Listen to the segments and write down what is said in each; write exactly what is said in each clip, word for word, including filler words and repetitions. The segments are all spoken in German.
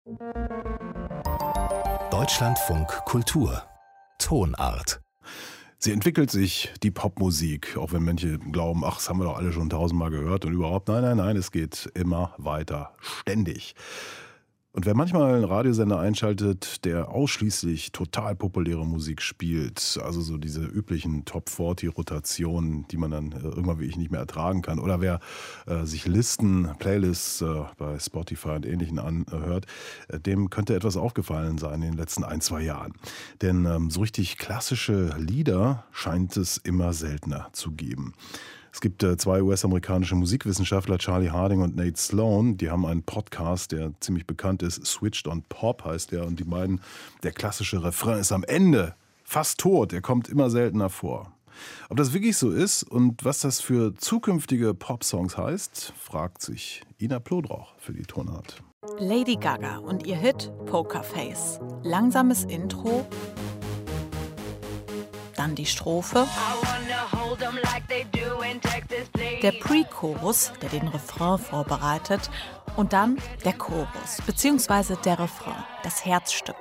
Deutschlandfunk Kultur Tonart. Sie entwickelt sich, die Popmusik, auch wenn manche glauben, ach, das haben wir doch alle schon tausendmal gehört und überhaupt, nein, nein, nein, es geht immer weiter, ständig. Und wer manchmal einen Radiosender einschaltet, der ausschließlich total populäre Musik spielt, also so diese üblichen Top vierzig Rotationen, die man dann irgendwann wie ich nicht mehr ertragen kann, oder wer äh, sich Listen, Playlists äh, bei Spotify und Ähnlichem anhört, äh, dem könnte etwas aufgefallen sein in den letzten ein, zwei Jahren. Denn ähm, so richtig klassische Lieder scheint es immer seltener zu geben. Es gibt äh, zwei U S-amerikanische Musikwissenschaftler, Charlie Harding und Nate Sloan, die haben einen Podcast, der ziemlich bekannt ist, Switched on Pop heißt der, und die meinen, der klassische Refrain ist am Ende fast tot, er kommt immer seltener vor. Ob das wirklich so ist und was das für zukünftige Popsongs heißt, fragt sich Ina Plodroch für die Tonart. Lady Gaga und ihr Hit Pokerface. Langsames Intro, dann die Strophe, der Pre-Chorus, der den Refrain vorbereitet, und dann der Chorus, beziehungsweise der Refrain, das Herzstück.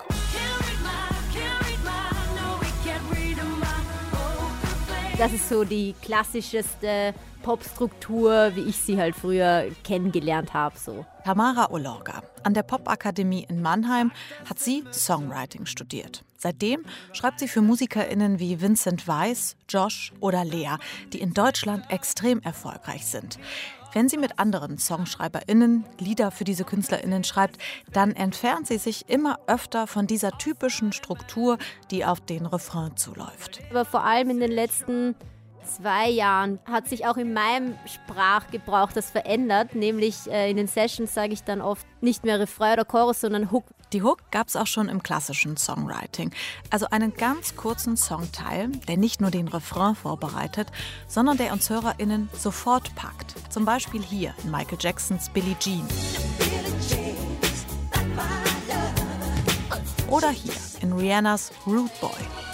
Das ist so die klassischste Popstruktur, wie ich sie halt früher kennengelernt habe. So. Tamara Olorga. An der Popakademie in Mannheim hat sie Songwriting studiert. Seitdem schreibt sie für MusikerInnen wie Vincent Weiss, Josh oder Lea, die in Deutschland extrem erfolgreich sind. Wenn sie mit anderen SongschreiberInnen Lieder für diese KünstlerInnen schreibt, dann entfernt sie sich immer öfter von dieser typischen Struktur, die auf den Refrain zuläuft. Aber vor allem in den letzten zwei Jahren hat sich auch in meinem Sprachgebrauch das verändert. Nämlich äh, in den Sessions sage ich dann oft nicht mehr Refrain oder Chorus, sondern Hook. Die Hook gab es auch schon im klassischen Songwriting. Also einen ganz kurzen Songteil, der nicht nur den Refrain vorbereitet, sondern der uns HörerInnen sofort packt. Zum Beispiel hier in Michael Jacksons Billie Jean. Oder hier in Rihannas Rude Boy.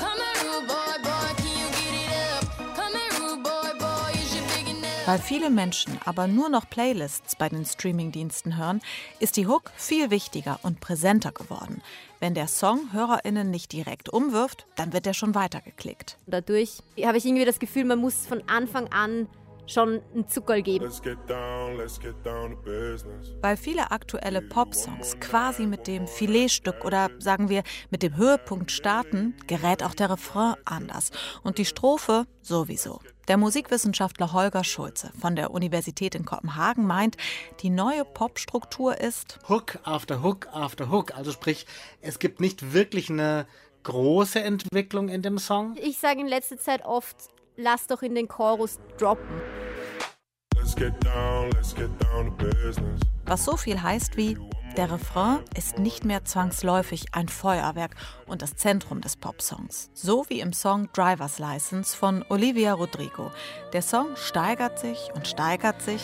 Weil viele Menschen aber nur noch Playlists bei den Streamingdiensten hören, ist die Hook viel wichtiger und präsenter geworden. Wenn der Song HörerInnen nicht direkt umwirft, dann wird er schon weitergeklickt. Dadurch habe ich irgendwie das Gefühl, man muss von Anfang an schon einen Zuckerl geben. Let's get down, let's get down to business. Weil viele aktuelle Popsongs quasi mit dem Filetstück oder sagen wir mit dem Höhepunkt starten, gerät auch der Refrain anders und die Strophe sowieso. Der Musikwissenschaftler Holger Schulze von der Universität in Kopenhagen meint, die neue Popstruktur ist Hook after Hook after Hook. Also sprich, es gibt nicht wirklich eine große Entwicklung in dem Song. Ich sage in letzter Zeit oft, lass doch in den Chorus droppen. Let's get down, let's get down to business. Was so viel heißt wie, der Refrain ist nicht mehr zwangsläufig ein Feuerwerk und das Zentrum des Popsongs. So wie im Song Driver's License von Olivia Rodrigo. Der Song steigert sich und steigert sich.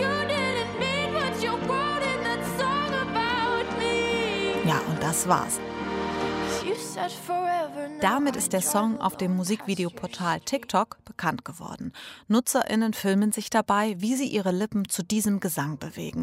Ja, und das war's. Damit ist der Song auf dem Musikvideoportal TikTok bekannt geworden. NutzerInnen filmen sich dabei, wie sie ihre Lippen zu diesem Gesang bewegen.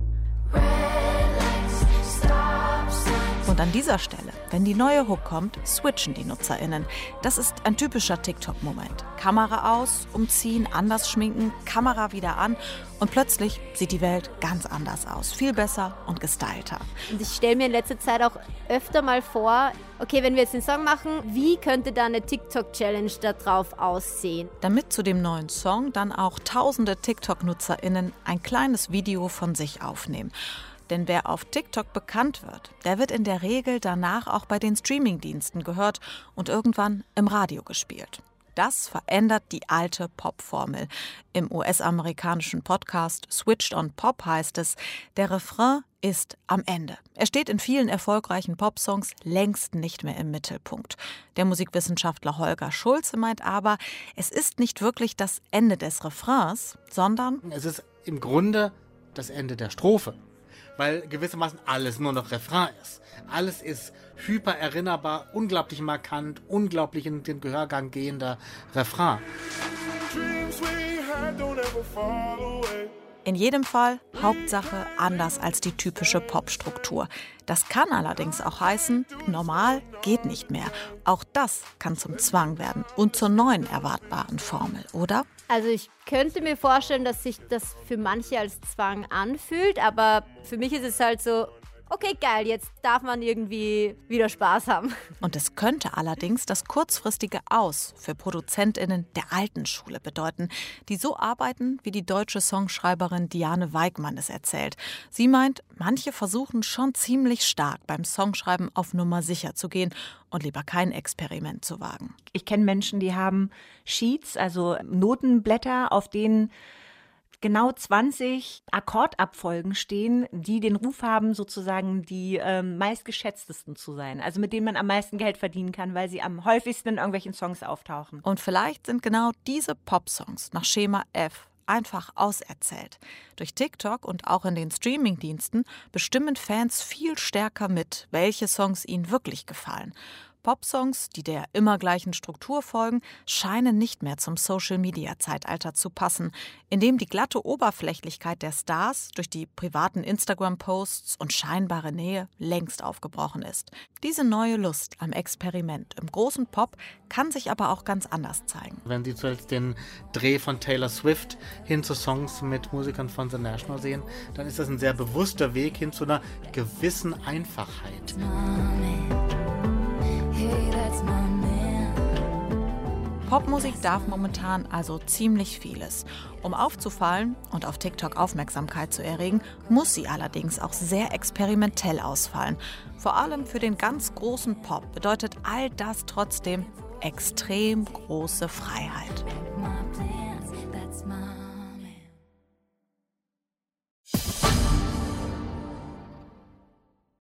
Und an dieser Stelle, wenn die neue Hook kommt, switchen die NutzerInnen. Das ist ein typischer TikTok-Moment. Kamera aus, umziehen, anders schminken, Kamera wieder an und plötzlich sieht die Welt ganz anders aus. Viel besser und gestylter. Und ich stelle mir in letzter Zeit auch öfter mal vor, okay, wenn wir jetzt den Song machen, wie könnte da eine TikTok-Challenge da drauf aussehen? Damit zu dem neuen Song dann auch tausende TikTok-NutzerInnen ein kleines Video von sich aufnehmen. Denn wer auf TikTok bekannt wird, der wird in der Regel danach auch bei den Streamingdiensten gehört und irgendwann im Radio gespielt. Das verändert die alte Pop-Formel. Im U S-amerikanischen Podcast Switched on Pop heißt es, der Refrain ist am Ende. Er steht in vielen erfolgreichen Popsongs längst nicht mehr im Mittelpunkt. Der Musikwissenschaftler Holger Schulze meint aber, es ist nicht wirklich das Ende des Refrains, sondern es ist im Grunde das Ende der Strophe. Weil gewissermaßen alles nur noch Refrain ist. Alles ist hyper erinnerbar, unglaublich markant, unglaublich in den Gehörgang gehender Refrain. Dreams we had don't ever fall away. In jedem Fall, Hauptsache anders als die typische Popstruktur. Das kann allerdings auch heißen, normal geht nicht mehr. Auch das kann zum Zwang werden und zur neuen erwartbaren Formel, oder? Also ich könnte mir vorstellen, dass sich das für manche als Zwang anfühlt, aber für mich ist es halt so, okay, geil, jetzt darf man irgendwie wieder Spaß haben. Und es könnte allerdings das kurzfristige Aus für ProduzentInnen der alten Schule bedeuten, die so arbeiten, wie die deutsche Songschreiberin Diane Weigmann es erzählt. Sie meint, manche versuchen schon ziemlich stark beim Songschreiben auf Nummer sicher zu gehen und lieber kein Experiment zu wagen. Ich kenne Menschen, die haben Sheets, also Notenblätter, auf denen genau zwanzig Akkordabfolgen stehen, die den Ruf haben, sozusagen die ähm, meistgeschätztesten zu sein. Also mit denen man am meisten Geld verdienen kann, weil sie am häufigsten in irgendwelchen Songs auftauchen. Und vielleicht sind genau diese Popsongs nach Schema F einfach auserzählt. Durch TikTok und auch in den Streamingdiensten bestimmen Fans viel stärker mit, welche Songs ihnen wirklich gefallen. Popsongs, die der immer gleichen Struktur folgen, scheinen nicht mehr zum Social-Media-Zeitalter zu passen, in dem die glatte Oberflächlichkeit der Stars durch die privaten Instagram-Posts und scheinbare Nähe längst aufgebrochen ist. Diese neue Lust am Experiment im großen Pop kann sich aber auch ganz anders zeigen. Wenn Sie zuletzt den Dreh von Taylor Swift hin zu Songs mit Musikern von The National sehen, dann ist das ein sehr bewusster Weg hin zu einer gewissen Einfachheit. Popmusik darf momentan also ziemlich vieles. Um aufzufallen und auf TikTok Aufmerksamkeit zu erregen, muss sie allerdings auch sehr experimentell ausfallen. Vor allem für den ganz großen Pop bedeutet all das trotzdem extrem große Freiheit.